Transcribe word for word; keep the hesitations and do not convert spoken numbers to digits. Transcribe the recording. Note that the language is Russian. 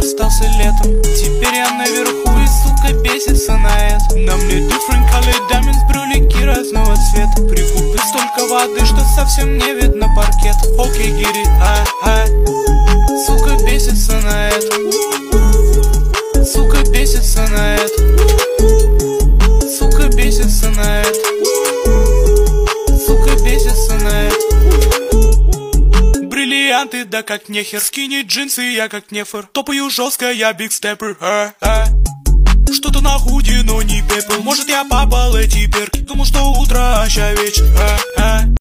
остался летом. Теперь я наверху и, сука, бесится на это. На мне different color diamonds, брюлики разного цвета. Прикупил столько воды, что совсем не видно паркет. Окей, get it, а, а. Сука, бесится на это. Сука, бесится на это. Сука, бесится на это. Сука, бесится на это. Бриллианты, да как нехер. Скини джинсы, я как нефер. Топаю жестко, я биг степпер. а, а. Что-то на худи, но не пепел. Может, я попал эти перки. Думал, что утро, а ща вечер. а, а.